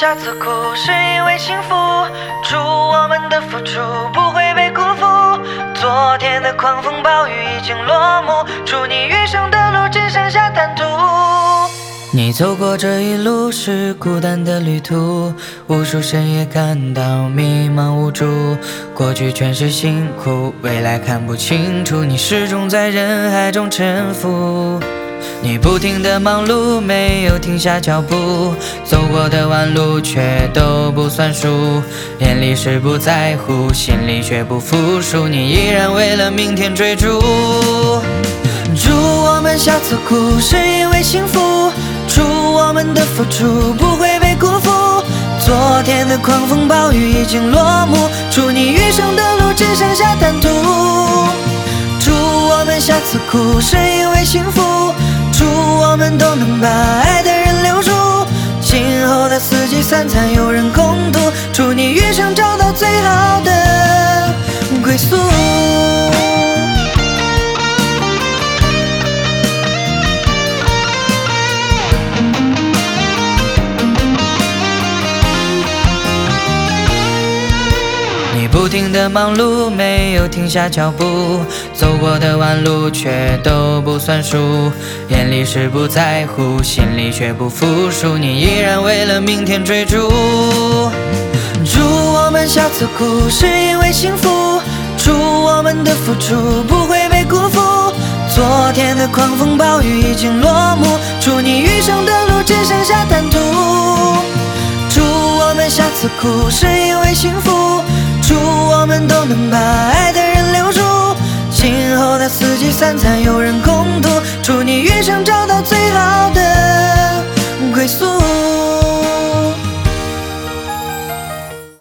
下次哭是因为幸福，祝我们的付出不会被辜负。昨天的狂风暴雨已经落幕，祝你余生的路只剩下坦途。你走过这一路是孤单的旅途，无数深夜感到迷茫无助，过去全是辛苦，未来看不清楚，你始终在人海中沉浮。你不停地忙碌，没有停下脚步，走过的弯路却都不算数，眼里是不在乎，心里却不服输，你依然为了明天追逐。祝我们下次哭是因为幸福，祝我们的付出不会被辜负。昨天的狂风暴雨已经落幕，祝你余生的路只剩下坦途。祝我们下次哭是因为幸福，祝我们都能把爱的人留住，今后的四季三餐有人共度，祝你余生找到最好的归宿。你不停地忙碌，没有停下脚步，走过的弯路却都不算数，眼里是不在乎，心里却不服输，你依然为了明天追逐。祝我们下次哭是因为幸福，祝我们的付出不会被辜负。昨天的狂风暴雨已经落幕，祝你余生的路只剩下坦途。祝我们下次哭是因为幸福，祝我们都能把爱的人留住，今后的四季三餐有人共度，祝你余生找到最好的归宿。